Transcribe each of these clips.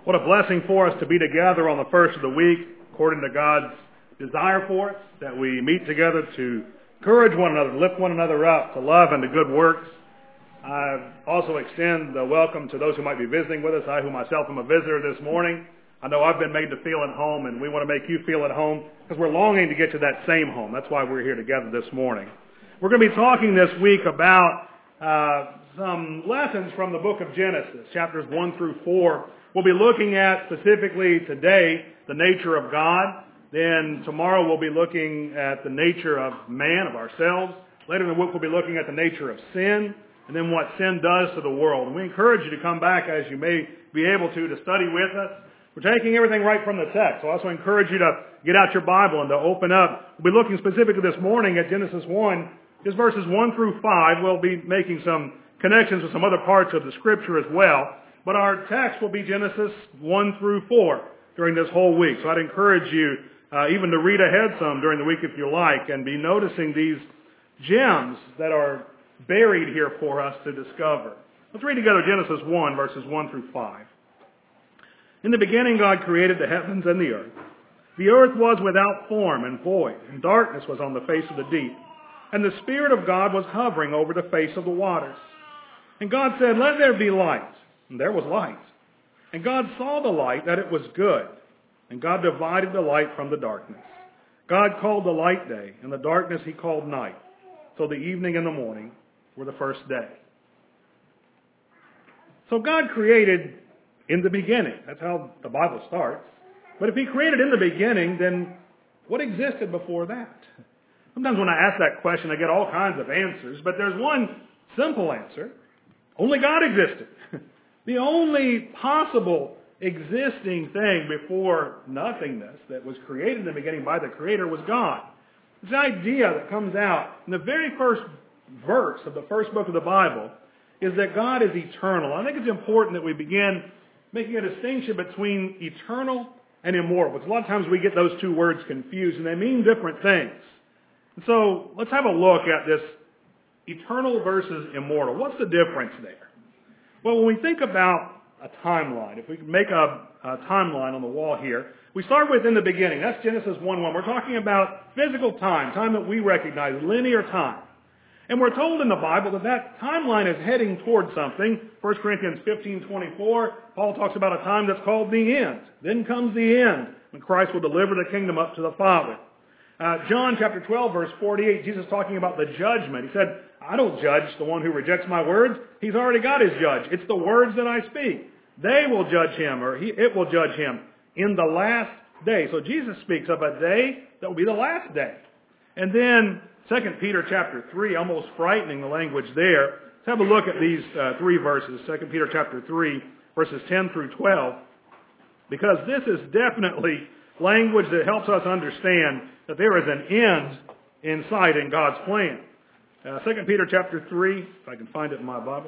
What a blessing for us to be together on the first of the week, according to God's desire for us, that we meet together to encourage one another, lift one another up, to love and to good works. I also extend the welcome to those who might be visiting with us. I, who myself am a visitor this morning, I know I've been made to feel at home, and we want to make you feel at home because we're longing to get to that same home. That's why we're here together this morning. We're going to be talking this week about some lessons from the book of Genesis, chapters 1 through 4. We'll be looking at specifically today the nature of God. Then tomorrow we'll be looking at the nature of man, of ourselves. Later in the week we'll be looking at the nature of sin, and then what sin does to the world. And we encourage you to come back as you may be able to study with us. We're taking everything right from the text. So I also encourage you to get out your Bible and to open up. We'll be looking specifically this morning at Genesis 1, just verses 1 through 5. We'll be making some connections with some other parts of the Scripture as well. But our text will be Genesis 1 through 4 during this whole week. So I'd encourage you even to read ahead some during the week if you like and be noticing these gems that are buried here for us to discover. Let's read together Genesis 1, verses 1 through 5. In the beginning God created the heavens and the earth. The earth was without form and void, and darkness was on the face of the deep. And the Spirit of God was hovering over the face of the waters. And God said, "Let there be light." And there was light. And God saw the light, that it was good. And God divided the light from the darkness. God called the light day, and the darkness he called night. So the evening and the morning were the first day. So God created in the beginning. That's how the Bible starts. But if he created in the beginning, then what existed before that? Sometimes when I ask that question, I get all kinds of answers. But there's one simple answer. Only God existed. The only possible existing thing before nothingness that was created in the beginning by the Creator was God. This idea that comes out in the very first verse of the first book of the Bible is that God is eternal. I think it's important that we begin making a distinction between eternal and immortal, because a lot of times we get those two words confused, and they mean different things. And so let's have a look at this eternal versus immortal. What's the difference there? Well, when we think about a timeline, if we can make a timeline on the wall here, we start with in the beginning. That's Genesis 1:1. We're talking about physical time, time that we recognize, linear time. And we're told in the Bible that that timeline is heading towards something. 1 Corinthians 15:24, Paul talks about a time that's called the end. Then comes the end, when Christ will deliver the kingdom up to the Father. John chapter 12, verse 48, Jesus talking about the judgment. He said, "I don't judge the one who rejects my words. He's already got his judge. It's the words that I speak. They will judge him, or it will judge him in the last day." So Jesus speaks of a day that will be the last day. And then 2 Peter chapter 3, almost frightening the language there. Let's have a look at these three verses. 2 Peter chapter 3, verses 10 through 12. Because this is definitely language that helps us understand that there is an end in sight in God's plan. 2 Peter chapter 3, if I can find it in my Bible.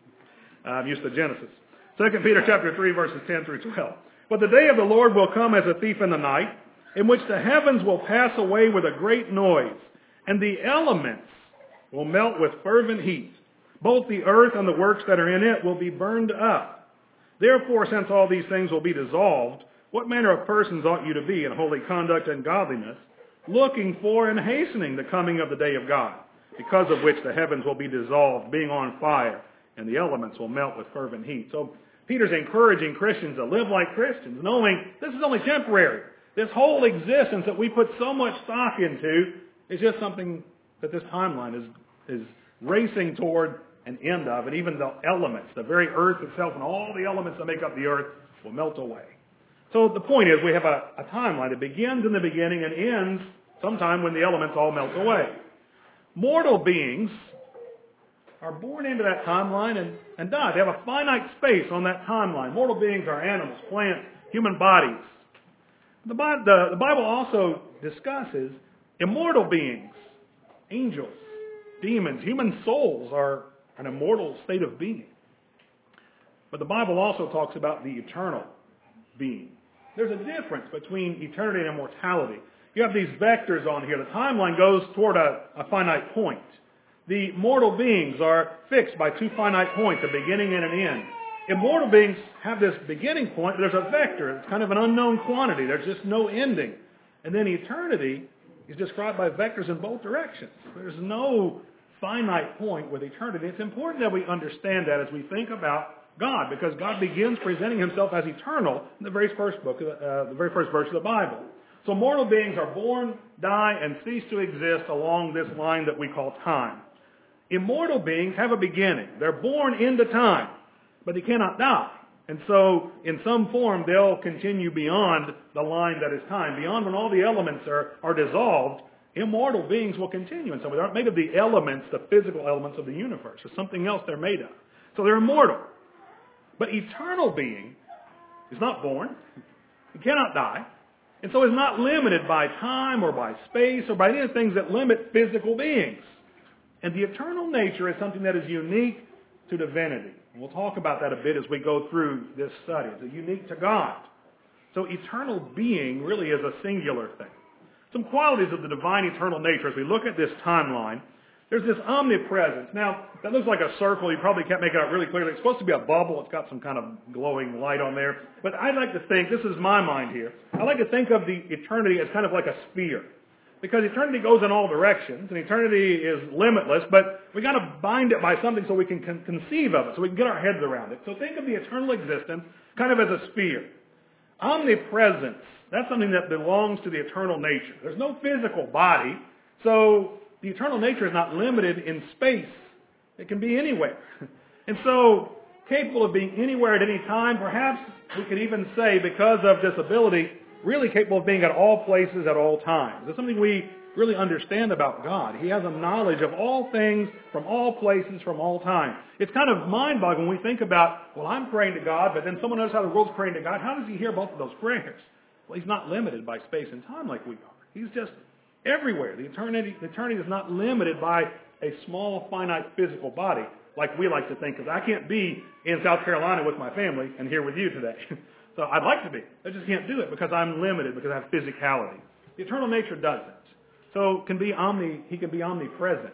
I'm used to Genesis. 2 Peter chapter 3, verses 10 through 12. "But the day of the Lord will come as a thief in the night, in which the heavens will pass away with a great noise, and the elements will melt with fervent heat. Both the earth and the works that are in it will be burned up. Therefore, since all these things will be dissolved, what manner of persons ought you to be in holy conduct and godliness, looking for and hastening the coming of the day of God, because of which the heavens will be dissolved, being on fire, and the elements will melt with fervent heat." So Peter's encouraging Christians to live like Christians, knowing this is only temporary. This whole existence that we put so much stock into is just something that this timeline is racing toward an end of. And even the elements, the very earth itself and all the elements that make up the earth will melt away. So the point is we have a timeline that begins in the beginning and ends sometime when the elements all melt away. Mortal beings are born into that timeline and die. They have a finite space on that timeline. Mortal beings are animals, plants, human bodies. The Bible also discusses immortal beings, angels, demons. Human souls are an immortal state of being. But the Bible also talks about the eternal being. There's a difference between eternity and immortality. You have these vectors on here. The timeline goes toward a finite point. The mortal beings are fixed by two finite points, a beginning and an end. Immortal beings have this beginning point. There's a vector. It's kind of an unknown quantity. There's just no ending. And then eternity is described by vectors in both directions. There's no finite point with eternity. It's important that we understand that as we think about God, because God begins presenting himself as eternal in the very first verse of the Bible. So mortal beings are born, die, and cease to exist along this line that we call time. Immortal beings have a beginning. They're born into time, but they cannot die. And so, in some form, they'll continue beyond the line that is time. Beyond when all the elements are dissolved, immortal beings will continue. And so they aren't made of the elements, the physical elements of the universe. There's something else they're made of. So they're immortal. But eternal being is not born. He cannot die. And so is not limited by time or by space or by any of the things that limit physical beings. And the eternal nature is something that is unique to divinity. And we'll talk about that a bit as we go through this study. It's unique to God. So eternal being really is a singular thing. Some qualities of the divine eternal nature as we look at this timeline. There's this omnipresence. Now, that looks like a circle. You probably can't make it out really clearly. It's supposed to be a bubble. It's got some kind of glowing light on there. But I like to think, this is my mind here, I like to think of the eternity as kind of like a sphere. Because eternity goes in all directions, and eternity is limitless, but we got to bind it by something so we can conceive of it, so we can get our heads around it. So think of the eternal existence kind of as a sphere. Omnipresence, that's something that belongs to the eternal nature. There's no physical body, so the eternal nature is not limited in space. It can be anywhere. And so, capable of being anywhere at any time, perhaps we could even say, because of this ability, really capable of being at all places at all times. It's something we really understand about God. He has a knowledge of all things from all places from all time. It's kind of mind-boggling when we think about, well, I'm praying to God, but then someone else out of the world's praying to God. How does he hear both of those prayers? Well, he's not limited by space and time like we are. He's just everywhere. The eternity is not limited by a small, finite physical body like we like to think of. I can't be in South Carolina with my family and here with you today. So I'd like to be. I just can't do it because I'm limited, because I have physicality. The eternal nature doesn't. So he can be omnipresent.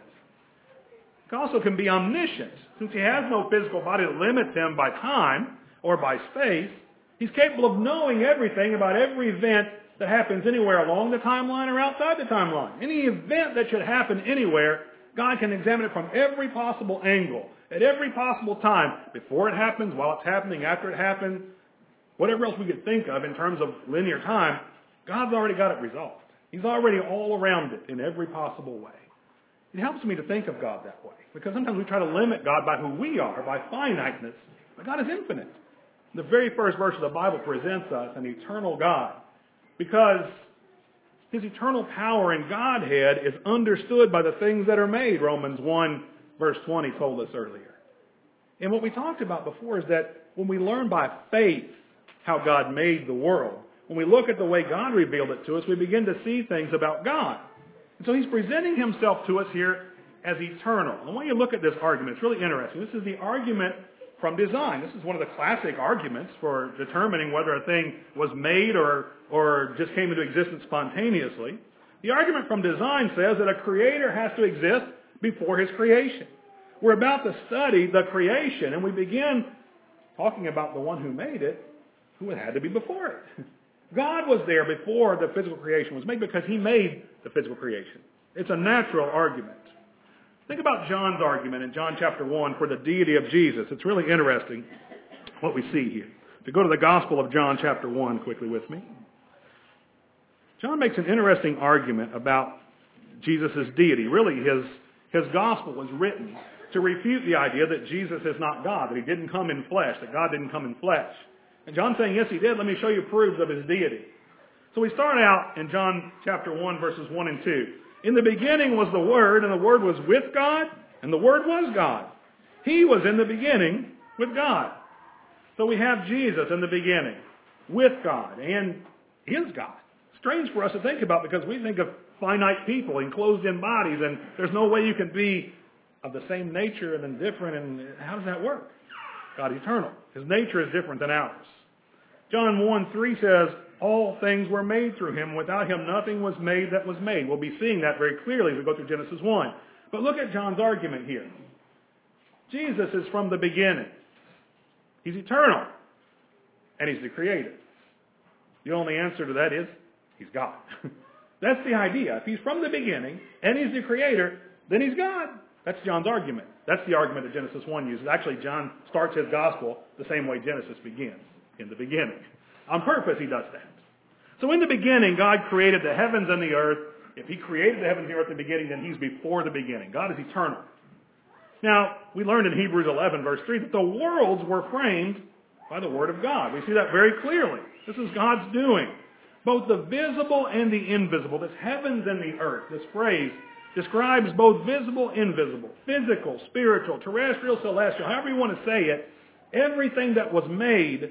He also can be omniscient. Since he has no physical body that limits him by time or by space, he's capable of knowing everything about every event that happens anywhere along the timeline or outside the timeline. Any event that should happen anywhere, God can examine it from every possible angle, at every possible time, before it happens, while it's happening, after it happens, whatever else we could think of in terms of linear time. God's already got it resolved. He's already all around it in every possible way. It helps me to think of God that way, because sometimes we try to limit God by who we are, by finiteness, but God is infinite. The very first verse of the Bible presents us an eternal God, because his eternal power and Godhead is understood by the things that are made. Romans 1 verse 20 told us earlier. And what we talked about before is that when we learn by faith how God made the world, when we look at the way God revealed it to us, we begin to see things about God. And so he's presenting himself to us here as eternal. And when you look at this argument, it's really interesting. This is the argument from design. This is one of the classic arguments for determining whether a thing was made or just came into existence spontaneously. The argument from design says that a creator has to exist before his creation. We're about to study the creation, and we begin talking about the one who made it, who had to be before it. God was there before the physical creation was made because he made the physical creation. It's a natural argument. Think about John's argument in John chapter 1 for the deity of Jesus. It's really interesting what we see here. To go to the Gospel of John chapter 1 quickly with me. John makes an interesting argument about Jesus' deity. Really, his Gospel was written to refute the idea that Jesus is not God, that he didn't come in flesh, that God didn't come in flesh. And John's saying, yes, he did. Let me show you proofs of his deity. So we start out in John chapter 1, verses 1 and 2. In the beginning was the Word, and the Word was with God, and the Word was God. He was in the beginning with God. So we have Jesus in the beginning with God, and is God. Strange for us to think about because we think of finite people enclosed in bodies, and there's no way you can be of the same nature and then different, and how does that work? God eternal. His nature is different than ours. John 1:3 says, all things were made through him. Without him, nothing was made that was made. We'll be seeing that very clearly as we go through Genesis 1. But look at John's argument here. Jesus is from the beginning. He's eternal. And He's the Creator. The only answer to that is, He's God. That's the idea. If He's from the beginning, and He's the Creator, then He's God. That's John's argument. That's the argument that Genesis 1 uses. Actually, John starts his gospel the same way Genesis begins, in the beginning. On purpose, he does that. So in the beginning, God created the heavens and the earth. If He created the heavens and the earth in the beginning, then He's before the beginning. God is eternal. Now, we learned in Hebrews 11, verse 3, that the worlds were framed by the Word of God. We see that very clearly. This is God's doing. Both the visible and the invisible, this heavens and the earth, this phrase describes both visible, invisible, physical, spiritual, terrestrial, celestial, however you want to say it. Everything that was made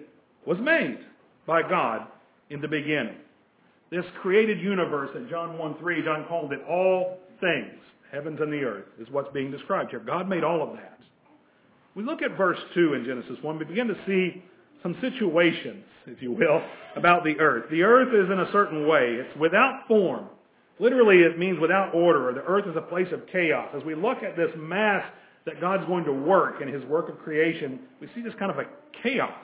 by God in the beginning. This created universe in John 1:3, John called it all things, heavens and the earth, is what's being described here. God made all of that. We look at verse 2 in Genesis 1, we begin to see some situations, if you will, about the earth. The earth is in a certain way. It's without form. Literally, it means without order. The earth is a place of chaos. As we look at this mass that God's going to work in His work of creation, we see this kind of a chaos.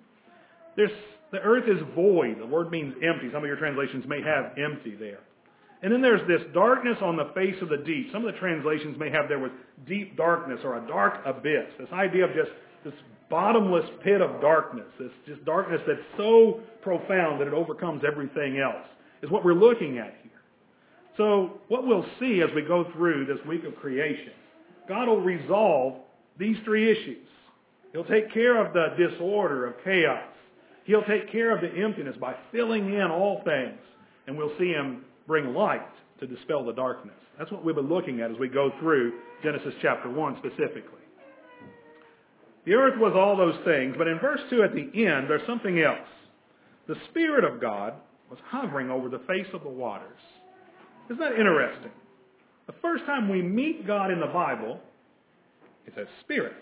The earth is void. The word means empty. Some of your translations may have empty there. And then there's this darkness on the face of the deep. Some of the translations may have there with deep darkness or a dark abyss. This idea of just this bottomless pit of darkness. This just darkness that's so profound that it overcomes everything else is what we're looking at here. So what we'll see as we go through this week of creation, God will resolve these three issues. He'll take care of the disorder of chaos. He'll take care of the emptiness by filling in all things. And we'll see Him bring light to dispel the darkness. That's what we've been looking at as we go through Genesis chapter 1 specifically. The earth was all those things, but in verse 2 at the end, there's something else. The Spirit of God was hovering over the face of the waters. Isn't that interesting? The first time we meet God in the Bible, it's as Spirit.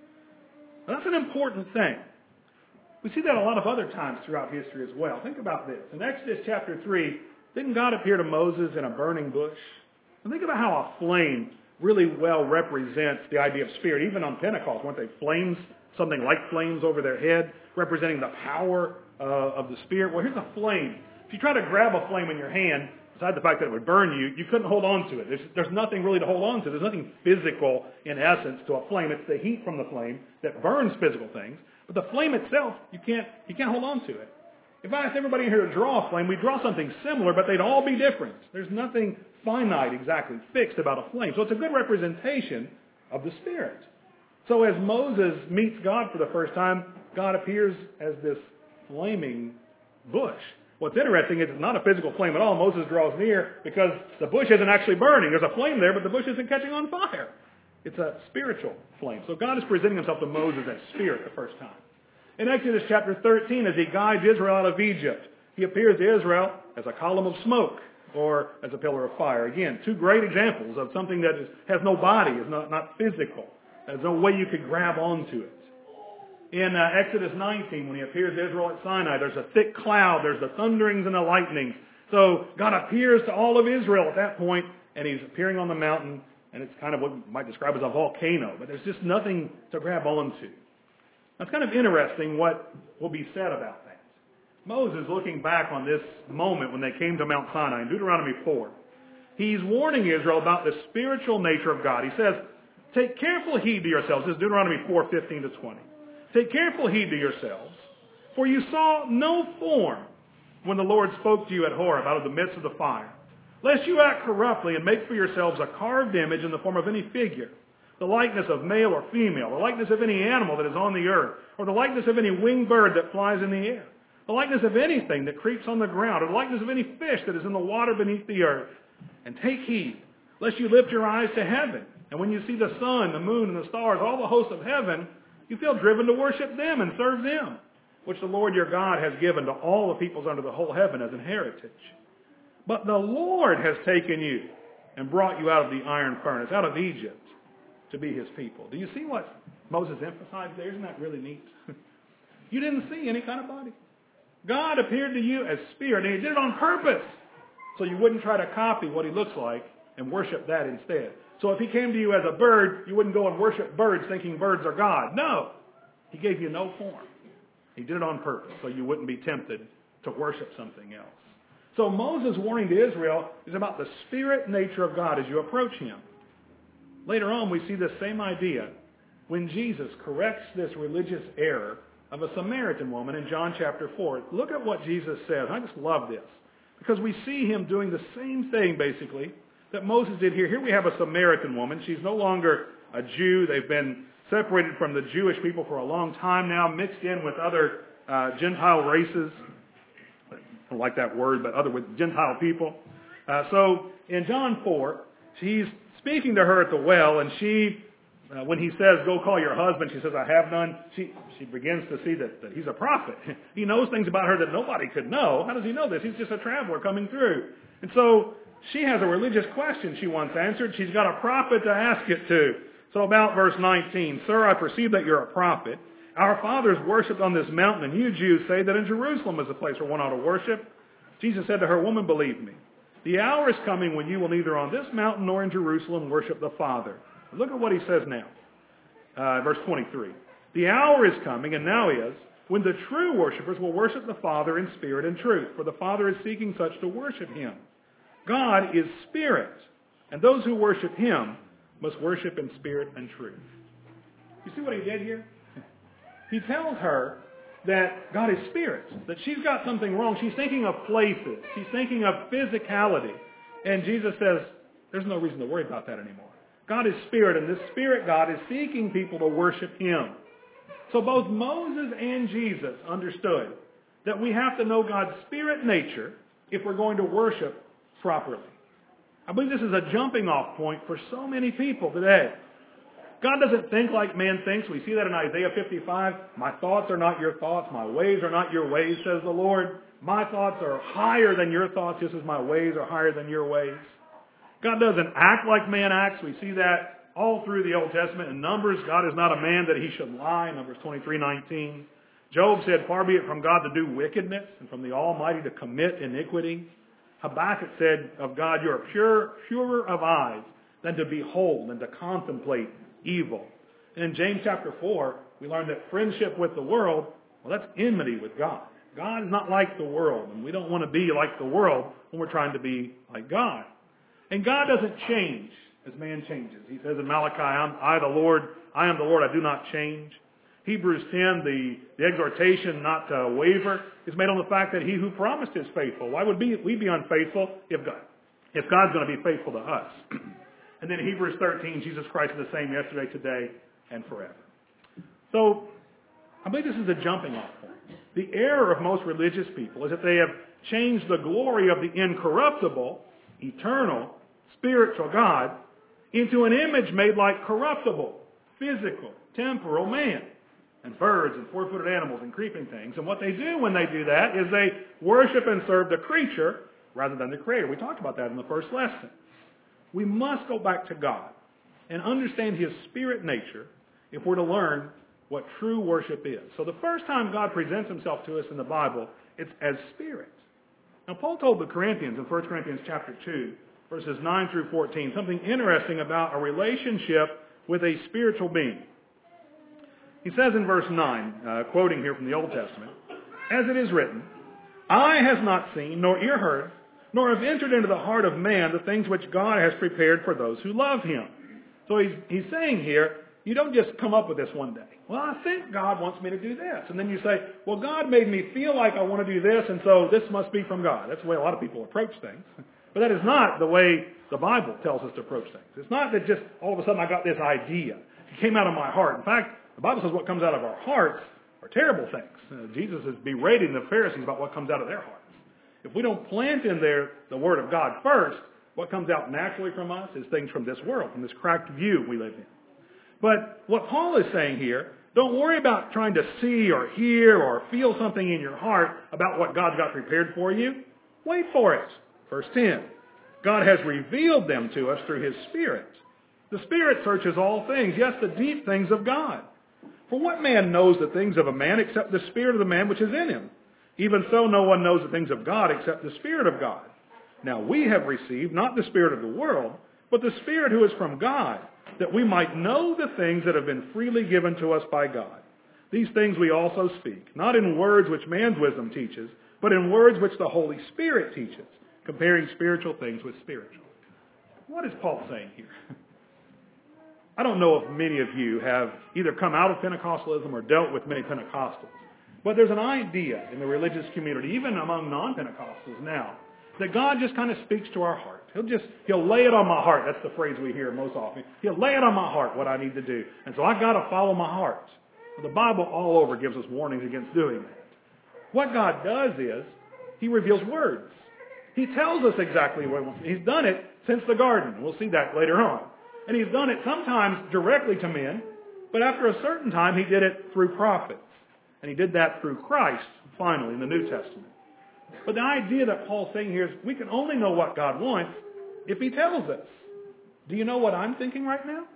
Now, that's an important thing. We see that a lot of other times throughout history as well. Think about this. In Exodus chapter 3, didn't God appear to Moses in a burning bush? And think about how a flame really well represents the idea of Spirit. Even on Pentecost, weren't they flames, something like flames over their head, representing the power of the Spirit? Well, here's a flame. If you try to grab a flame in your hand, besides the fact that it would burn you, you couldn't hold on to it. There's nothing really to hold on to. There's nothing physical in essence to a flame. It's the heat from the flame that burns physical things. But the flame itself, you can't hold on to it. If I asked everybody here to draw a flame, we'd draw something similar, but they'd all be different. There's nothing finite, exactly fixed about a flame. So it's a good representation of the Spirit. So as Moses meets God for the first time, God appears as this flaming bush. What's interesting is it's not a physical flame at all. Moses draws near because the bush isn't actually burning. There's a flame there, but the bush isn't catching on fire. It's a spiritual flame. So God is presenting Himself to Moses as Spirit the first time. In Exodus chapter 13, as He guides Israel out of Egypt, He appears to Israel as a column of smoke or as a pillar of fire. Again, two great examples of something that has no body, is not physical. There's no way you could grab onto it. In Exodus 19, when He appears to Israel at Sinai, there's a thick cloud, there's the thunderings and the lightnings. So God appears to all of Israel at that point, and He's appearing on the mountain, and it's kind of what you might describe as a volcano, but there's just nothing to grab onto. That's kind of interesting what will be said about that. Moses, looking back on this moment when they came to Mount Sinai in Deuteronomy 4, he's warning Israel about the spiritual nature of God. He says, take careful heed to yourselves. This is Deuteronomy 4:15-20. Take careful heed to yourselves, for you saw no form when the Lord spoke to you at Horeb out of the midst of the fire, lest you act corruptly and make for yourselves a carved image in the form of any figure, the likeness of male or female, the likeness of any animal that is on the earth, or the likeness of any winged bird that flies in the air, the likeness of anything that creeps on the ground, or the likeness of any fish that is in the water beneath the earth. And take heed, lest you lift your eyes to heaven, and when you see the sun, the moon, and the stars, all the hosts of heaven, you feel driven to worship them and serve them, which the Lord your God has given to all the peoples under the whole heaven as an heritage. But the Lord has taken you and brought you out of the iron furnace, out of Egypt, to be His people. Do you see what Moses emphasized there? Isn't that really neat? You didn't see any kind of body. God appeared to you as Spirit, and He did it on purpose, so you wouldn't try to copy what He looks like and worship that instead. So if He came to you as a bird, you wouldn't go and worship birds thinking birds are God. No. He gave you no form. He did it on purpose so you wouldn't be tempted to worship something else. So Moses' warning to Israel is about the spirit nature of God as you approach him. Later on, we see this same idea when Jesus corrects this religious error of a Samaritan woman in John chapter 4. Look at what Jesus says. I just love this because we see him doing the same thing, basically, that Moses did here. Here we have a Samaritan woman. She's no longer a Jew. They've been separated from the Jewish people for a long time now, mixed in with other Gentile races. I don't like that word, but other with Gentile people. So in John 4, he's speaking to her at the well, and she, when he says, go call your husband, she says, I have none. She begins to see that he's a prophet. He knows things about her that nobody could know. How does he know this? He's just a traveler coming through. And so she has a religious question she wants answered. She's got a prophet to ask it to. So about verse 19, Sir, I perceive that you're a prophet. Our fathers worshipped on this mountain, and you Jews say that in Jerusalem is a place where one ought to worship. Jesus said to her, Woman, believe me. The hour is coming when you will neither on this mountain nor in Jerusalem worship the Father. Look at what he says now. Verse 23. The hour is coming, and now is, when the true worshipers will worship the Father in spirit and truth, for the Father is seeking such to worship him. God is spirit, and those who worship him must worship in spirit and truth. You see what he did here? He tells her that God is spirit, that she's got something wrong. She's thinking of places. She's thinking of physicality. And Jesus says, there's no reason to worry about that anymore. God is spirit, and this spirit God is seeking people to worship him. So both Moses and Jesus understood that we have to know God's spirit nature if we're going to worship properly. I believe this is a jumping off point for so many people today. God doesn't think like man thinks. We see that in Isaiah 55. My thoughts are not your thoughts. My ways are not your ways, says the Lord. My thoughts are higher than your thoughts, just as my ways are higher than your ways. God doesn't act like man acts. We see that all through the Old Testament. In Numbers, God is not a man that he should lie, Numbers 23:19. Job said, far be it from God to do wickedness, and from the Almighty to commit iniquity. Habakkuk said of God, you are purer of eyes than to behold and to contemplate evil. And in James chapter 4, we learn that friendship with the world, well, that's enmity with God. God is not like the world, and we don't want to be like the world when we're trying to be like God. And God doesn't change as man changes. He says in Malachi, I am the Lord, I do not change. Hebrews 10, the exhortation not to waver is made on the fact that he who promised is faithful. Why would we be unfaithful if God's going to be faithful to us? And then Hebrews 13, Jesus Christ is the same yesterday, today, and forever. So I believe this is a jumping off point. The error of most religious people is that they have changed the glory of the incorruptible, eternal, spiritual God into an image made like corruptible, physical, temporal man, and birds and four-footed animals and creeping things. And what they do when they do that is they worship and serve the creature rather than the Creator. We talked about that in the first lesson. We must go back to God and understand his spirit nature if we're to learn what true worship is. So the first time God presents himself to us in the Bible, it's as spirit. Now Paul told the Corinthians in 1 Corinthians chapter 2, verses 9 through 14, something interesting about a relationship with a spiritual being. He says in verse 9, quoting here from the Old Testament, as it is written, eye has not seen, nor ear heard, nor have entered into the heart of man the things which God has prepared for those who love him. So he's saying here, you don't just come up with this one day. Well, I think God wants me to do this. And then you say, well, God made me feel like I want to do this, and so this must be from God. That's the way a lot of people approach things. But that is not the way the Bible tells us to approach things. It's not that just all of a sudden I got this idea. It came out of my heart. In fact, the Bible says what comes out of our hearts are terrible things. Jesus is berating the Pharisees about what comes out of their hearts. If we don't plant in there the Word of God first, what comes out naturally from us is things from this world, from this cracked view we live in. But what Paul is saying here, don't worry about trying to see or hear or feel something in your heart about what God's got prepared for you. Wait for it. Verse 10, God has revealed them to us through his Spirit. The Spirit searches all things, yes, the deep things of God. For what man knows the things of a man except the Spirit of the man which is in him? Even so, no one knows the things of God except the Spirit of God. Now we have received not the spirit of the world, but the Spirit who is from God, that we might know the things that have been freely given to us by God. These things we also speak, not in words which man's wisdom teaches, but in words which the Holy Spirit teaches, comparing spiritual things with spiritual. What is Paul saying here? I don't know if many of you have either come out of Pentecostalism or dealt with many Pentecostals, but there's an idea in the religious community, even among non-Pentecostals now, that God just kind of speaks to our heart. He'll lay it on my heart. That's the phrase we hear most often. He'll lay it on my heart what I need to do. And so I've got to follow my heart. Well, the Bible all over gives us warnings against doing that. What God does is, He reveals words. He tells us exactly what He wants. He's done it since the garden. We'll see that later on. And He's done it sometimes directly to men, but after a certain time He did it through prophets. And He did that through Christ, finally, in the New Testament. But the idea that Paul's saying here is we can only know what God wants if He tells us. Do you know what I'm thinking right now?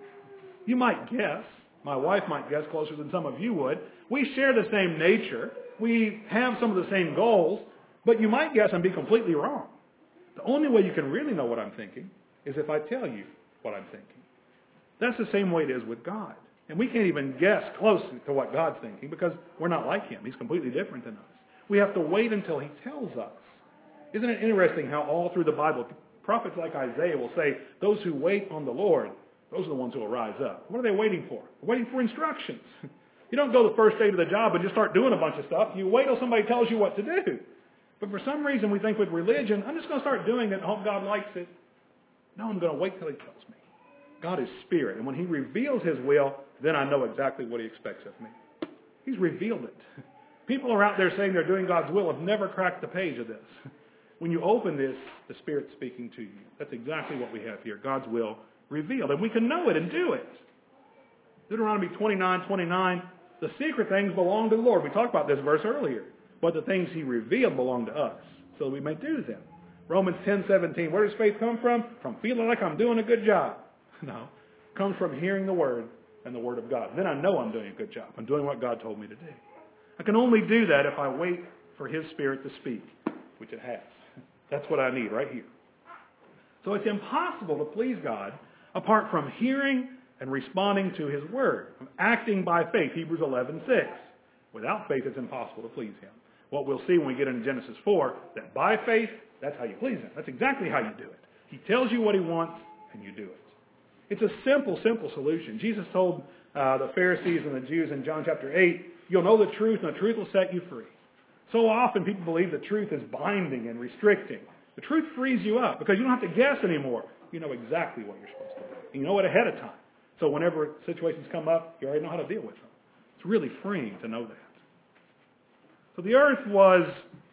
You might guess. My wife might guess closer than some of you would. We share the same nature. We have some of the same goals. But you might guess and be completely wrong. The only way you can really know what I'm thinking is if I tell you what I'm thinking. That's the same way it is with God. And we can't even guess close to what God's thinking because we're not like Him. He's completely different than us. We have to wait until He tells us. Isn't it interesting how all through the Bible, prophets like Isaiah will say, those who wait on the Lord, those are the ones who will rise up. What are they waiting for? They're waiting for instructions. You don't go the first day to the job and just start doing a bunch of stuff. You wait till somebody tells you what to do. But for some reason we think with religion, I'm just going to start doing it and hope God likes it. No, I'm going to wait till He tells me. God is spirit. And when He reveals His will, then I know exactly what He expects of me. He's revealed it. People are out there saying they're doing God's will have never cracked the page of this. When you open this, the Spirit's speaking to you. That's exactly what we have here. God's will revealed. And we can know it and do it. Deuteronomy 29:29, the secret things belong to the Lord. We talked about this verse earlier. But the things He revealed belong to us, so that we may do them. Romans 10:17, where does faith come from? From feeling like I'm doing a good job. No. It comes from hearing the Word and the Word of God. Then I know I'm doing a good job. I'm doing what God told me to do. I can only do that if I wait for His Spirit to speak, which it has. That's what I need right here. So it's impossible to please God apart from hearing and responding to His Word, from acting by faith, Hebrews 11:6. Without faith, it's impossible to please Him. What we'll see when we get into Genesis 4, that by faith, that's how you please Him. That's exactly how you do it. He tells you what He wants, and you do it. It's a simple, simple solution. Jesus told the Pharisees and the Jews in John chapter 8, you'll know the truth, and the truth will set you free. So often people believe the truth is binding and restricting. The truth frees you up because you don't have to guess anymore. You know exactly what you're supposed to do. And you know it ahead of time. So whenever situations come up, you already know how to deal with them. It's really freeing to know that. So the earth was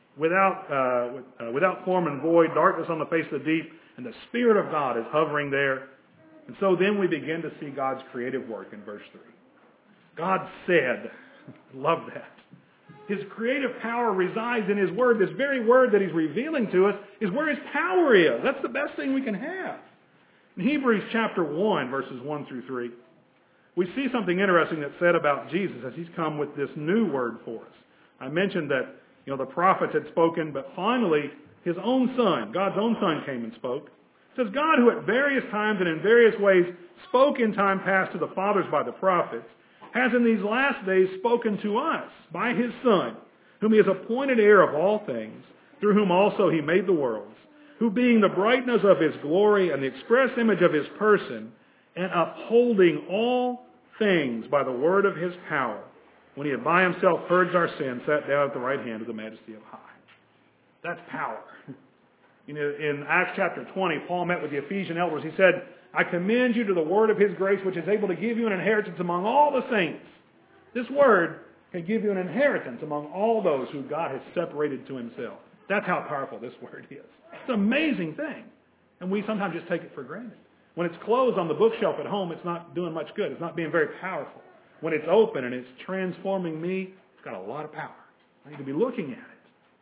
without form and void, darkness on the face of the deep, and the Spirit of God is hovering there. And so then we begin to see God's creative work in verse 3. God said, love that. His creative power resides in His Word. This very Word that He's revealing to us is where His power is. That's the best thing we can have. In Hebrews chapter 1, verses 1 through 3, we see something interesting that's said about Jesus as He's come with this new Word for us. I mentioned that the prophets had spoken, but finally His own Son, God's own Son, came and spoke. It says, God, who at various times and in various ways spoke in time past to the fathers by the prophets, has in these last days spoken to us by His Son, whom He has appointed heir of all things, through whom also He made the worlds, who being the brightness of His glory and the express image of His person, and upholding all things by the word of His power, when He had by Himself purged our sins, sat down at the right hand of the Majesty of High. That's power. In Acts chapter 20, Paul met with the Ephesian elders. He said, I commend you to the word of His grace, which is able to give you an inheritance among all the saints. This word can give you an inheritance among all those who God has separated to Himself. That's how powerful this word is. It's an amazing thing. And we sometimes just take it for granted. When it's closed on the bookshelf at home, it's not doing much good. It's not being very powerful. When it's open and it's transforming me, it's got a lot of power. I need to be looking at it.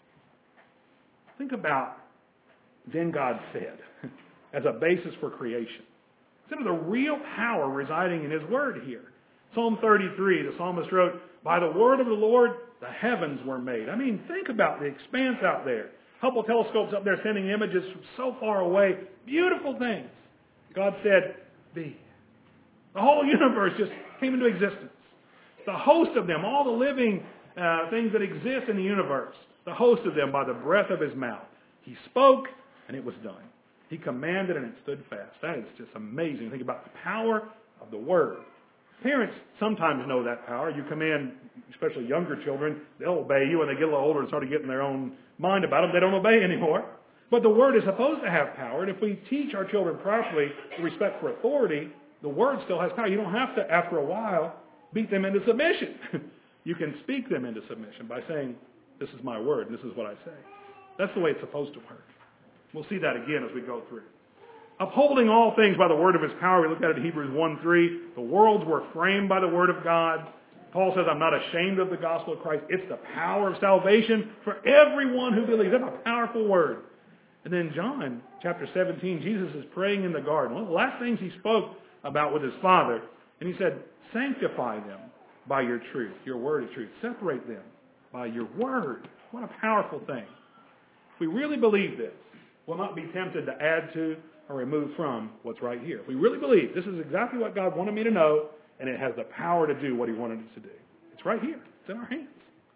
Think about, then God said, as a basis for creation. Consider the real power residing in His Word here. Psalm 33, the psalmist wrote, by the word of the Lord, the heavens were made. I mean, think about the expanse out there. Hubble telescopes up there sending images from so far away. Beautiful things. God said, be. The whole universe just came into existence. the host of them, all the living things that exist in the universe, the host of them by the breath of his mouth. He spoke, and it was done. He commanded, and it stood fast. That is just amazing. Think about the power of the Word. Parents sometimes know that power. You command, especially younger children, they'll obey you. When they get a little older and start getting their own mind about them, they don't obey anymore. But the Word is supposed to have power, and if we teach our children properly the respect for authority, the Word still has power. You don't have to, after a while, beat them into submission. You can speak them into submission by saying, this is my word, and this is what I say. That's the way it's supposed to work. We'll see that again as we go through. Upholding all things by the word of his power. We looked at it in Hebrews 1:3. The worlds were framed by the word of God. Paul says, I'm not ashamed of the gospel of Christ. It's the power of salvation for everyone who believes. That's a powerful word. And then John chapter 17, Jesus is praying in the garden. One of the last things he spoke about with his Father. And he said, sanctify them by your truth. Your word is truth. Separate them by your word. What a powerful thing. If we really believe this, we'll not be tempted to add to or remove from what's right here. If we really believe this is exactly what God wanted me to know, and it has the power to do what he wanted it to do. It's right here. It's in our hands.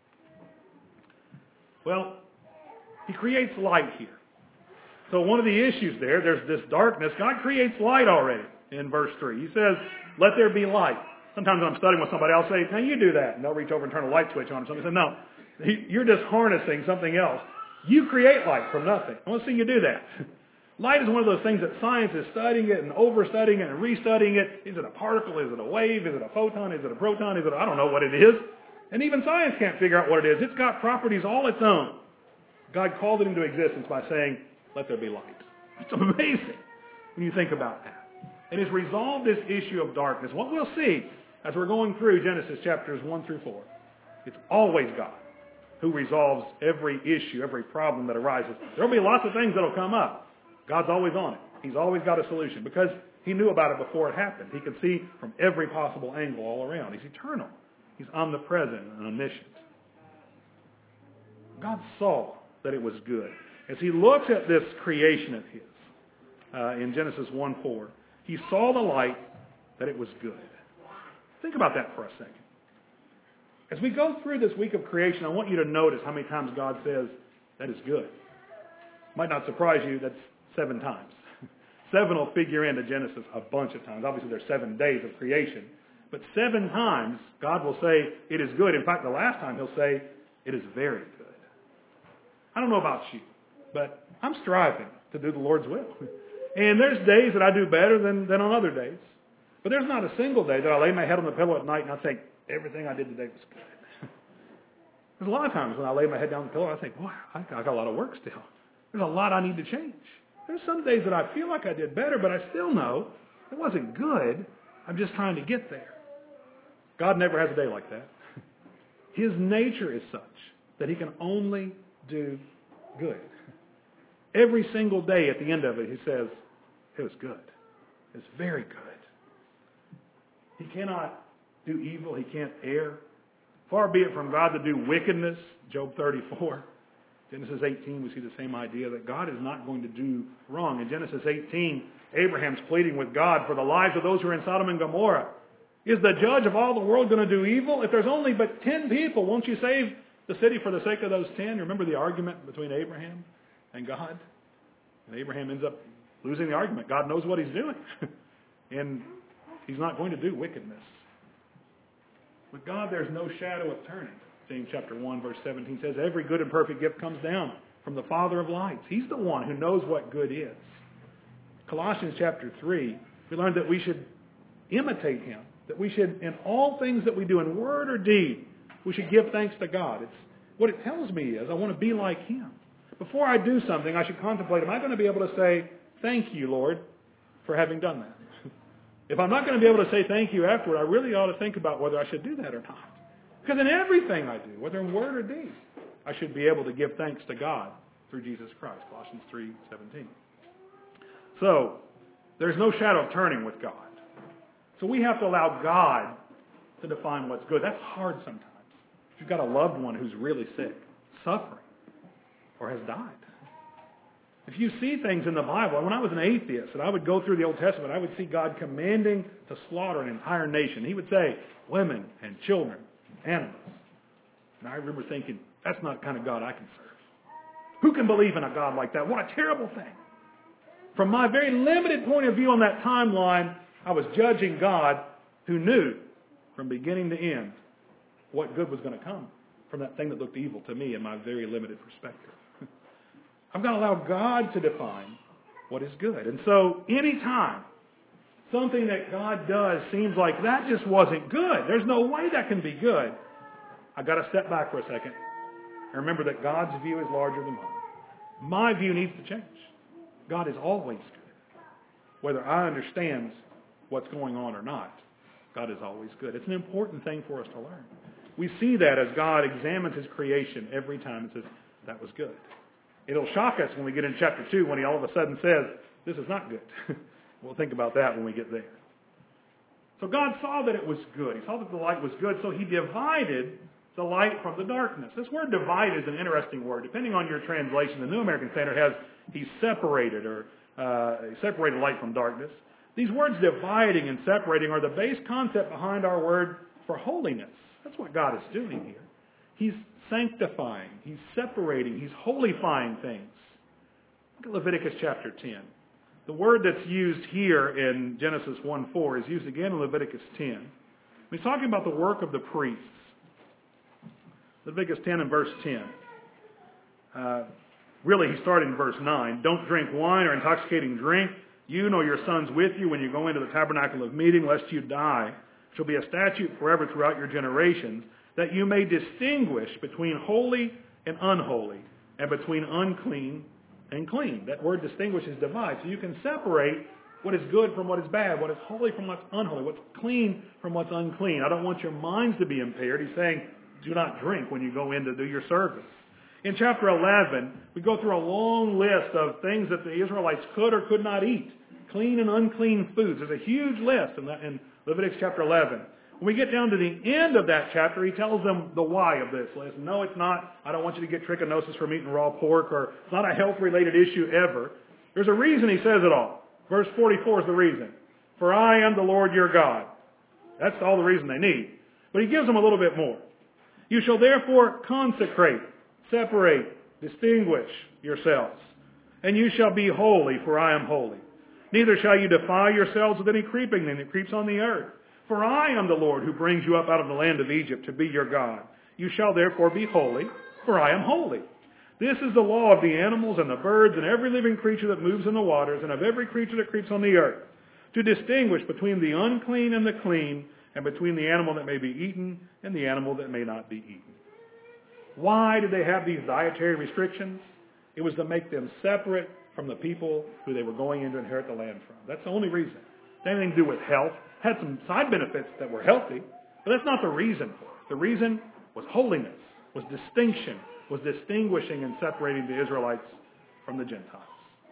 Well, he creates light here. So one of the issues there's this darkness. God creates light already in verse 3. He says, let there be light. Sometimes when I'm studying with somebody, I'll say, now you do that. And they'll reach over and turn a light switch on. Somebody says, no, you're just harnessing something else. You create light from nothing. I want to see you do that. Light is one of those things that science is studying it and overstudying it and restudying it. Is it a particle? Is it a wave? Is it a photon? Is it a proton? I don't know what it is. And even science can't figure out what it is. It's got properties all its own. God called it into existence by saying, let there be light. It's amazing when you think about that. And has resolved this issue of darkness. What we'll see as we're going through Genesis chapters 1 through 4, it's always God who resolves every issue, every problem that arises. There will be lots of things that will come up. God's always on it. He's always got a solution because he knew about it before it happened. He could see from every possible angle all around. He's eternal. He's omnipresent and omniscient. God saw that it was good. As he looks at this creation of his in Genesis 1:4, he saw the light that it was good. Think about that for a second. As we go through this week of creation, I want you to notice how many times God says, that is good. Might not surprise you, that's 7 times. 7 will figure into Genesis a bunch of times. Obviously, there's 7 days of creation. But 7 times, God will say, it is good. In fact, the last time he'll say, it is very good. I don't know about you, but I'm striving to do the Lord's will. And there's days that I do better than on other days. But there's not a single day that I lay my head on the pillow at night and I think, everything I did today was good. There's a lot of times when I lay my head down on the pillow, I think, boy, I got a lot of work still. There's a lot I need to change. There's some days that I feel like I did better, but I still know it wasn't good. I'm just trying to get there. God never has a day like that. His nature is such that he can only do good. Every single day at the end of it, he says, it was good. It's very good. He cannot do evil. He can't err. Far be it from God to do wickedness. Job 34. Genesis 18, we see the same idea that God is not going to do wrong. In Genesis 18, Abraham's pleading with God for the lives of those who are in Sodom and Gomorrah. Is the judge of all the world going to do evil? If there's only but 10 people, won't you save the city for the sake of those 10? Remember the argument between Abraham and God? And Abraham ends up losing the argument. God knows what he's doing. And he's not going to do wickedness. With God, there's no shadow of turning. James chapter 1, verse 17 says, every good and perfect gift comes down from the Father of lights. He's the one who knows what good is. Colossians chapter 3, we learned that we should imitate him. That we should, in all things that we do, in word or deed, we should give thanks to God. It's what it tells me is I want to be like him. Before I do something, I should contemplate, am I going to be able to say, thank you, Lord, for having done that? If I'm not going to be able to say thank you afterward, I really ought to think about whether I should do that or not. Because in everything I do, whether in word or deed, I should be able to give thanks to God through Jesus Christ. Colossians 3:17. So, there's no shadow of turning with God. So we have to allow God to define what's good. That's hard sometimes. If you've got a loved one who's really sick, suffering, or has died. If you see things in the Bible, when I was an atheist and I would go through the Old Testament, I would see God commanding to slaughter an entire nation. He would say, women and children, animals. And I remember thinking, that's not the kind of God I can serve. Who can believe in a God like that? What a terrible thing. From my very limited point of view on that timeline, I was judging God who knew from beginning to end what good was going to come from that thing that looked evil to me in my very limited perspective. I've got to allow God to define what is good. And so anytime something that God does seems like that just wasn't good, there's no way that can be good, I've got to step back for a second and remember that God's view is larger than mine. My view needs to change. God is always good. Whether I understand what's going on or not, God is always good. It's an important thing for us to learn. We see that as God examines his creation every time and says, that was good. It'll shock us when we get in chapter 2 when he all of a sudden says, this is not good. We'll think about that when we get there. So God saw that it was good. He saw that the light was good, so he divided the light from the darkness. This word divide is an interesting word. Depending on your translation, the New American Standard has he separated or separated light from darkness. These words dividing and separating are the base concept behind our word for holiness. That's what God is doing here. He's sanctifying. He's separating. He's holifying things. Look at Leviticus chapter 10. The word that's used here in Genesis 1:4 is used again in Leviticus 10. He's talking about the work of the priests. Leviticus 10 and verse 10. Really, he started in verse 9. Don't drink wine or intoxicating drink, you nor your sons with you, when you go into the tabernacle of meeting, lest you die. It shall be a statute forever throughout your generations, that you may distinguish between holy and unholy, and between unclean and clean. That word distinguish is divide. So you can separate what is good from what is bad, what is holy from what's unholy, what's clean from what's unclean. I don't want your minds to be impaired. He's saying, do not drink when you go in to do your service. In chapter 11, we go through a long list of things that the Israelites could or could not eat. Clean and unclean foods. There's a huge list in Leviticus chapter 11. When we get down to the end of that chapter, he tells them the why of this list. No, it's not, I don't want you to get trichinosis from eating raw pork, or it's not a health-related issue ever. There's a reason he says it all. Verse 44 is the reason. For I am the Lord your God. That's all the reason they need. But he gives them a little bit more. You shall therefore consecrate, separate, distinguish yourselves. And you shall be holy, for I am holy. Neither shall you defile yourselves with any creeping thing that creeps on the earth. For I am the Lord who brings you up out of the land of Egypt to be your God. You shall therefore be holy, for I am holy. This is the law of the animals and the birds and every living creature that moves in the waters and of every creature that creeps on the earth, to distinguish between the unclean and the clean, and between the animal that may be eaten and the animal that may not be eaten. Why did they have these dietary restrictions? It was to make them separate from the people who they were going in to inherit the land from. That's the only reason. It had anything to do with health. Had some side benefits that were healthy, but that's not the reason for it. The reason was holiness, was distinction, was distinguishing and separating the Israelites from the Gentiles.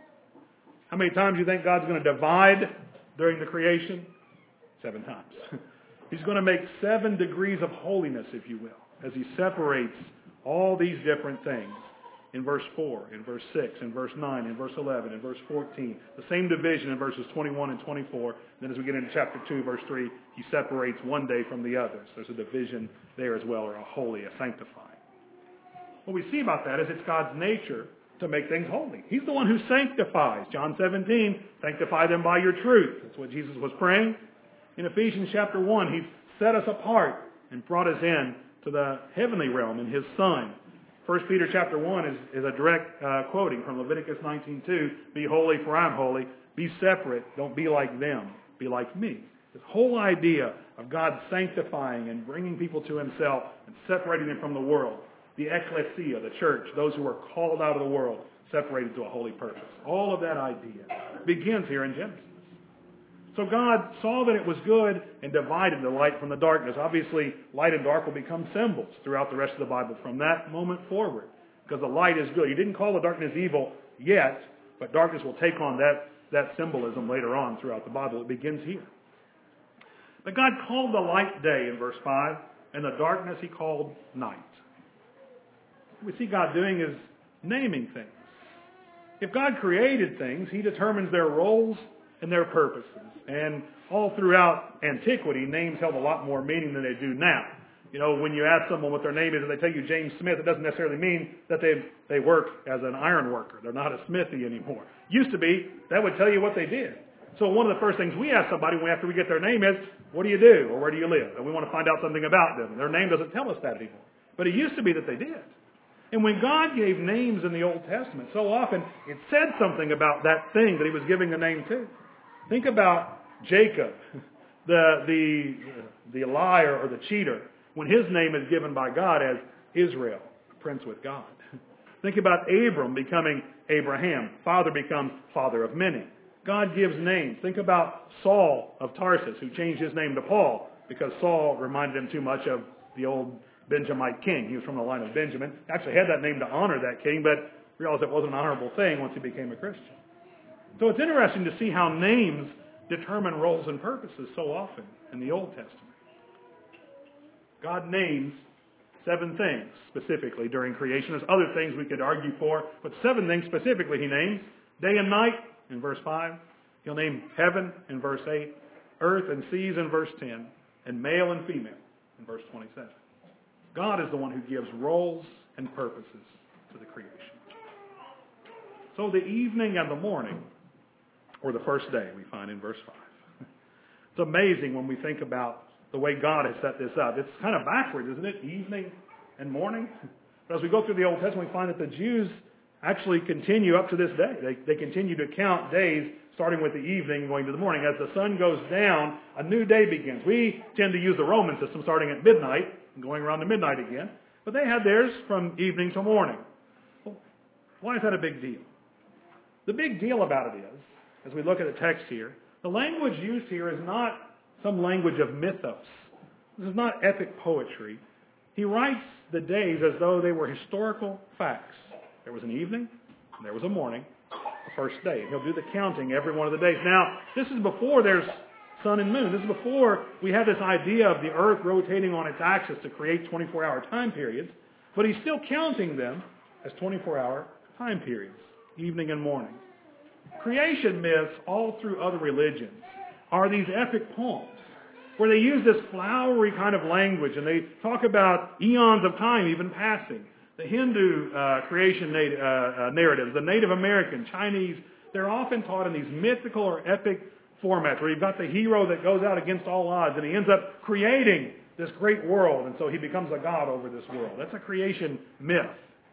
How many times do you think God's going to divide during the creation? 7 times. He's going to make 7 degrees of holiness, if you will, as he separates all these different things. In verse 4, in verse 6, in verse 9, in verse 11, in verse 14. The same division in verses 21 and 24. Then as we get into chapter 2, verse 3, he separates one day from the others. There's a division there as well, or a holy, a sanctifying. What we see about that is it's God's nature to make things holy. He's the one who sanctifies. John 17, sanctify them by your truth. That's what Jesus was praying. In Ephesians chapter 1, he's set us apart and brought us in to the heavenly realm in his Son. 1 Peter chapter 1 is a direct quoting from Leviticus 19:2. Be holy, for I am holy. Be separate. Don't be like them. Be like me. This whole idea of God sanctifying and bringing people to himself and separating them from the world. The ecclesia, the church, those who are called out of the world, separated to a holy purpose. All of that idea begins here in Genesis. So God saw that it was good and divided the light from the darkness. Obviously, light and dark will become symbols throughout the rest of the Bible from that moment forward. Because the light is good. He didn't call the darkness evil yet, but darkness will take on that symbolism later on throughout the Bible. It begins here. But God called the light day in verse 5, and the darkness he called night. What we see God doing is naming things. If God created things, He determines their roles and their purposes. And all throughout antiquity, names held a lot more meaning than they do now. You know, when you ask someone what their name is and they tell you James Smith, it doesn't necessarily mean that they work as an iron worker. They're not a smithy anymore. Used to be, that would tell you what they did. So one of the first things we ask somebody after we get their name is, what do you do or where do you live? And we want to find out something about them. Their name doesn't tell us that anymore. But it used to be that they did. And when God gave names in the Old Testament, so often it said something about that thing that He was giving a name to. Think about Jacob, the liar or the cheater, when his name is given by God as Israel, prince with God. Think about Abram becoming Abraham. Father becomes father of many. God gives names. Think about Saul of Tarsus, who changed his name to Paul because Saul reminded him too much of the old Benjamite king. He was from the line of Benjamin. Actually had that name to honor that king, but realized it wasn't an honorable thing once he became a Christian. So it's interesting to see how names determine roles and purposes so often in the Old Testament. God names 7 things specifically during creation. There's other things we could argue for, but 7 things specifically He names. Day and night in verse 5. He'll name heaven in verse 8. Earth and seas in verse 10. And male and female in verse 27. God is the one who gives roles and purposes to the creation. So the evening and the morning, or the first day, we find in verse 5. It's amazing when we think about the way God has set this up. It's kind of backwards, isn't it? Evening and morning. But as we go through the Old Testament, we find that the Jews actually continue up to this day. They continue to count days starting with the evening going to the morning. As the sun goes down, a new day begins. We tend to use the Roman system starting at midnight and going around to midnight again. But they had theirs from evening to morning. Well, why is that a big deal? The big deal about it is, as we look at the text here, the language used here is not some language of mythos. This is not epic poetry. He writes the days as though they were historical facts. There was an evening, and there was a morning, the first day. He'll do the counting every one of the days. Now, this is before there's sun and moon. This is before we have this idea of the earth rotating on its axis to create 24-hour time periods. But he's still counting them as 24-hour time periods, evening and morning. Creation myths all through other religions are these epic poems where they use this flowery kind of language and they talk about eons of time even passing. The Hindu creation narratives, the Native American, Chinese, they're often taught in these mythical or epic formats where you've got the hero that goes out against all odds and he ends up creating this great world and so he becomes a god over this world. That's a creation myth.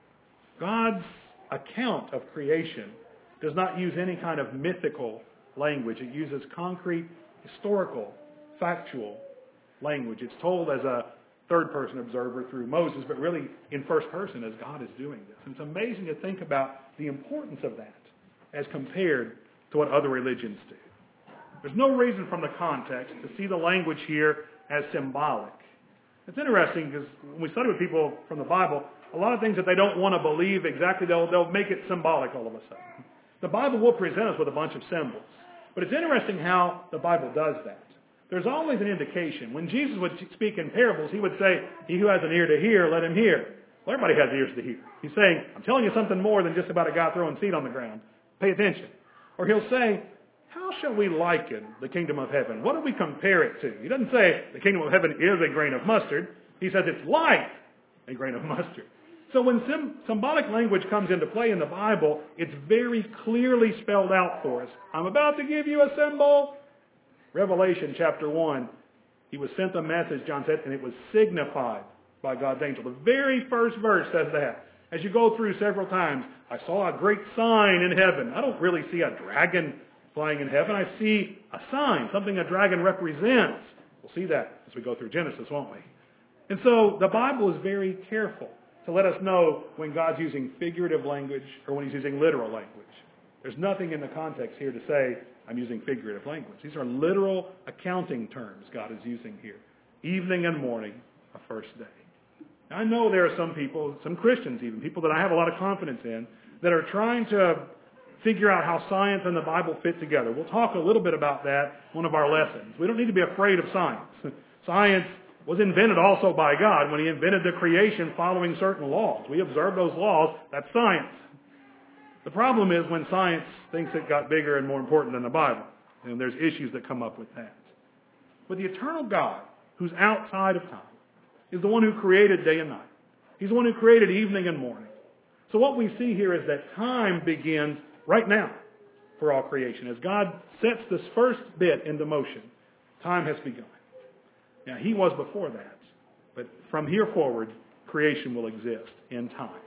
God's account of creation does not use any kind of mythical language. It uses concrete, historical, factual language. It's told as a third-person observer through Moses, but really in first person as God is doing this. And it's amazing to think about the importance of that as compared to what other religions do. There's no reason from the context to see the language here as symbolic. It's interesting because when we study with people from the Bible, a lot of things that they don't want to believe exactly, they'll make it symbolic all of a sudden. The Bible will present us with a bunch of symbols. But it's interesting how the Bible does that. There's always an indication. When Jesus would speak in parables, he would say, he who has an ear to hear, let him hear. Well, everybody has ears to hear. He's saying, I'm telling you something more than just about a guy throwing seed on the ground. Pay attention. Or he'll say, how shall we liken the kingdom of heaven? What do we compare it to? He doesn't say the kingdom of heaven is a grain of mustard. He says it's like a grain of mustard. So when symbolic language comes into play in the Bible, it's very clearly spelled out for us. I'm about to give you a symbol. Revelation chapter 1, he was sent a message, John said, and it was signified by God's angel. The very first verse says that. As you go through several times, I saw a great sign in heaven. I don't really see a dragon flying in heaven. I see a sign, something a dragon represents. We'll see that as we go through Genesis, won't we? And so the Bible is very careful to let us know when God's using figurative language or when he's using literal language. There's nothing in the context here to say, I'm using figurative language. These are literal accounting terms God is using here. Evening and morning, a first day. Now, I know there are some people, some Christians even, people that I have a lot of confidence in, that are trying to figure out how science and the Bible fit together. We'll talk a little bit about that in one of our lessons. We don't need to be afraid of science. Science was invented also by God when he invented the creation following certain laws. We observe those laws. That's science. The problem is when science thinks it got bigger and more important than the Bible. And there's issues that come up with that. But the eternal God, who's outside of time, is the one who created day and night. He's the one who created evening and morning. So what we see here is that time begins right now for all creation. As God sets this first bit into motion, time has begun. Now, He was before that. But from here forward, creation will exist in time.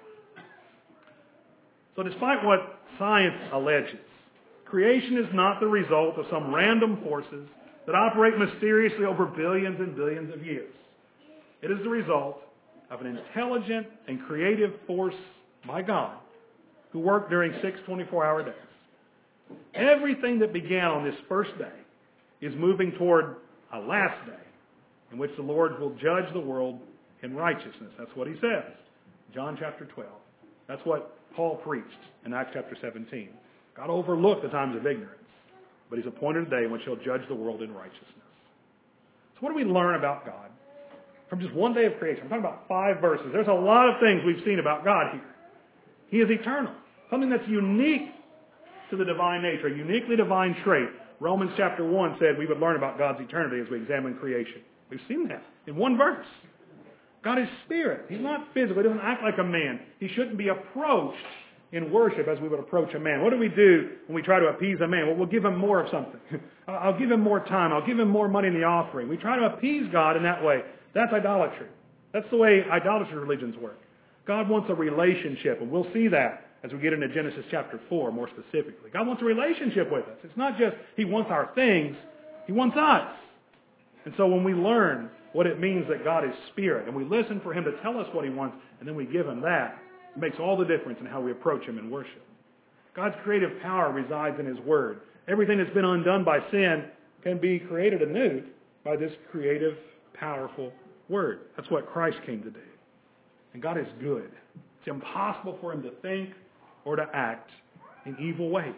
So despite what science alleges, creation is not the result of some random forces that operate mysteriously over billions and billions of years. It is the result of an intelligent and creative force by God who worked during 6 24-hour days. Everything that began on this first day is moving toward a last day in which the Lord will judge the world in righteousness. That's what He says. John chapter 12. That's what Paul preached in Acts chapter 17. God overlooked the times of ignorance, but He's appointed a day in which He'll judge the world in righteousness. So what do we learn about God from just one day of creation? I'm talking about 5 verses. There's a lot of things we've seen about God here. He is eternal, something that's unique to the divine nature, a uniquely divine trait. Romans chapter 1 said we would learn about God's eternity as we examine creation. We've seen that in one verse. God is spirit. He's not physical. He doesn't act like a man. He shouldn't be approached in worship as we would approach a man. What do we do when we try to appease a man? Well, we'll give him more of something. I'll give him more time. I'll give him more money in the offering. We try to appease God in that way. That's idolatry. That's the way idolatry religions work. God wants a relationship, and we'll see that as we get into Genesis chapter 4 more specifically. God wants a relationship with us. It's not just He wants our things. He wants us. And so when we learn what it means that God is spirit, and we listen for Him to tell us what He wants, and then we give Him that, it makes all the difference in how we approach Him in worship. God's creative power resides in His Word. Everything that's been undone by sin can be created anew by this creative, powerful Word. That's what Christ came to do. And God is good. It's impossible for Him to think or to act in evil ways.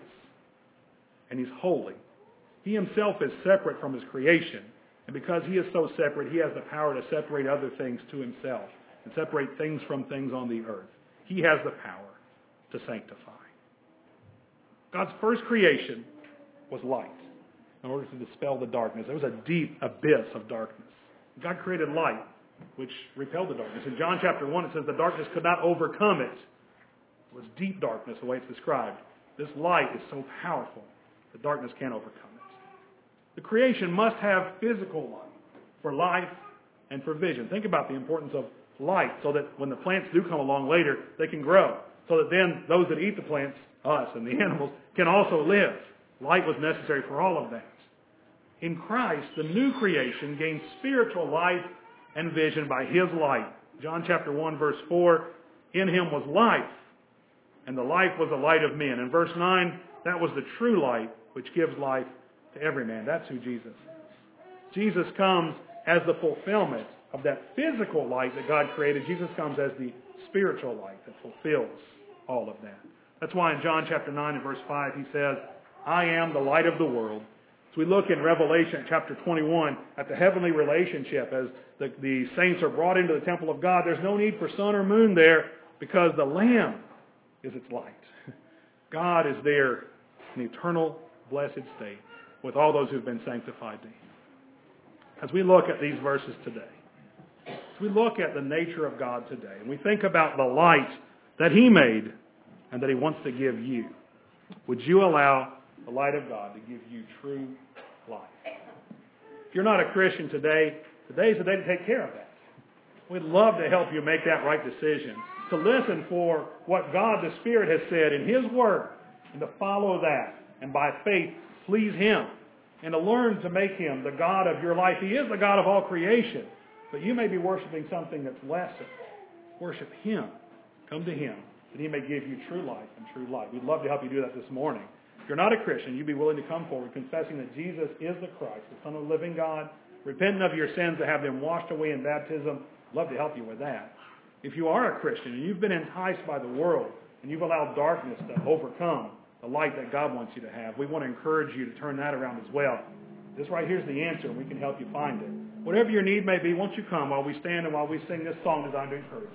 And He's holy. He Himself is separate from His creation. And because He is so separate, He has the power to separate other things to Himself and separate things from things on the earth. He has the power to sanctify. God's first creation was light in order to dispel the darkness. There was a deep abyss of darkness. God created light, which repelled the darkness. In John chapter 1, it says the darkness could not overcome it. It was deep darkness, the way it's described. This light is so powerful, the darkness can't overcome it. The creation must have physical light for life and for vision. Think about the importance of light so that when the plants do come along later, they can grow. So that then those that eat the plants, us and the animals, can also live. Light was necessary for all of that. In Christ, the new creation gains spiritual life and vision by His light. John chapter 1, verse 4, in Him was life, and the life was the light of men. In verse 9, that was the true light, which gives life to every man. That's who Jesus is. Jesus comes as the fulfillment of that physical light that God created. Jesus comes as the spiritual light that fulfills all of that. That's why in John chapter 9 and verse 5, He says, I am the light of the world. As we look in Revelation chapter 21 at the heavenly relationship as the saints are brought into the temple of God, there's no need for sun or moon there because the Lamb is its light. God is there in eternal blessed state with all those who've been sanctified to Him. As we look at these verses today, as we look at the nature of God today, and we think about the light that He made and that He wants to give you, would you allow the light of God to give you true life? If you're not a Christian today, today's the day to take care of that. We'd love to help you make that right decision, to listen for what God the Spirit has said in His Word, and to follow that, and by faith please Him, and to learn to make Him the God of your life. He is the God of all creation, but you may be worshiping something that's lesser. Worship Him. Come to Him, that He may give you true life and true light. We'd love to help you do that this morning. If you're not a Christian, you'd be willing to come forward confessing that Jesus is the Christ, the Son of the living God, repenting of your sins to have them washed away in baptism. I'd love to help you with that. If you are a Christian and you've been enticed by the world and you've allowed darkness to overcome the light that God wants you to have, we want to encourage you to turn that around as well. This right here is the answer, and we can help you find it. Whatever your need may be, won't you come while we stand and while we sing this song designed to encourage you.